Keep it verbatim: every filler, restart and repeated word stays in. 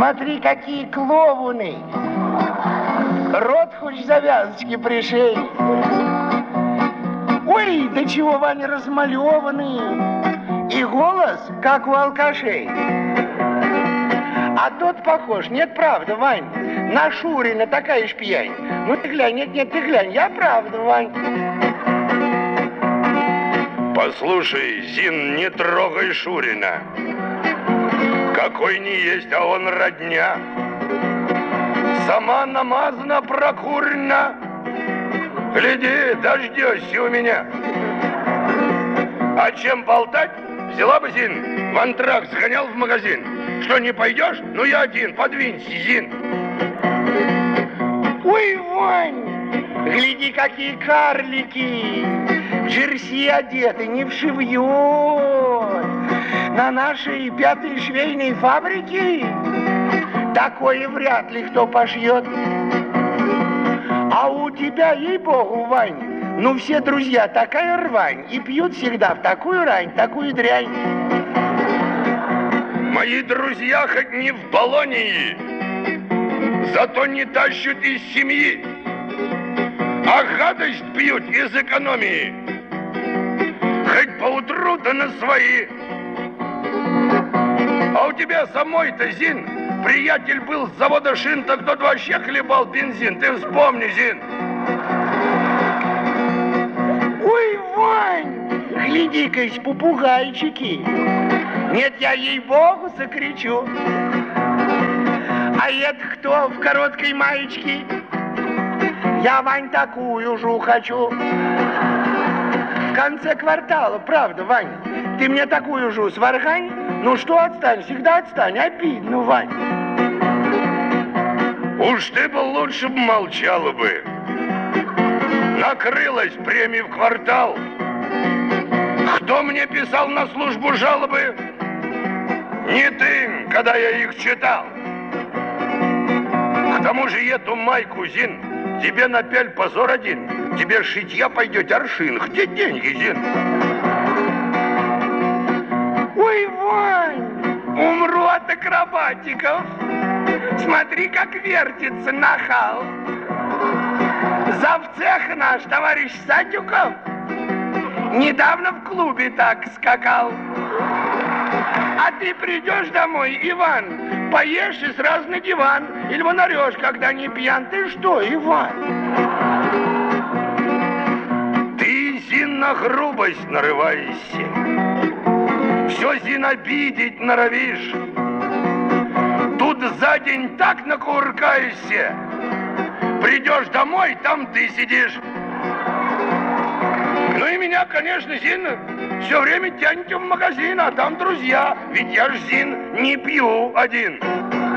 Смотри, какие клоуны. Рот хоть завязочки пришей. Ой, до чего, Ваня, размалеванный. И голос, как у алкашей. А тот похож, нет, правда, Вань, на Шурина, такая ж пьянь. Ну ты глянь, нет, нет, ты глянь, я правда, Вань. Послушай, Зин, не трогай Шурина. Какой не есть, а он родня. Сама намазана, прокурена. Гляди, дождешься у меня. А чем болтать? Взяла бы, Зин, в антракт сгонял в магазин. Что, не пойдешь? Ну, я один, подвинься, Зин. Ой, Вань, гляди, какие карлики. В джерси одеты, не вшивьет. На нашей пятой швейной фабрике такое вряд ли кто пошьет. А у тебя, ей-богу, Вань, ну все друзья такая рвань. И пьют всегда в такую рань, такую дрянь. Мои друзья хоть не в Болонии, зато не тащат из семьи, а гадость пьют из экономии. Хоть поутру, да на свои. А у тебя самой-то, Зин, приятель был с завода шин, так тот вообще хлебал бензин. Ты вспомни, Зин. Ой, Вань, гляди-ка, попугайчики. Нет, я ей-богу закричу. А это кто в короткой маечке? Я, Вань, такую же хочу. В конце квартала, правда, Вань, ты мне такую же сваргань. Ну что, отстань, всегда отстань, обидно, Вань. Уж ты бы лучше бы молчала бы. Накрылась премия в квартал. Кто мне писал на службу жалобы? Не ты, когда я их читал. К тому же эту майку, Зин, тебе напяль позор один. Тебе шитья пойдет аршин. Где деньги, Зин? Ой, Вань, умру от акробатиков. Смотри, как вертится нахал. Завцех наш, товарищ Сатюков, недавно в клубе так скакал. А ты придешь домой, Иван, поешь и сразу на диван. Или вон орешь, когда не пьян. Ты что, Иван? Ты, Зин, на грубость нарываешься. Все, Зин, обидеть норовишь. Тут за день так накуркаешься. Придешь домой, там ты сидишь. Ну и меня, конечно, Зин, все время тянете в магазин, а там друзья. Ведь я ж, Зин, не пью один.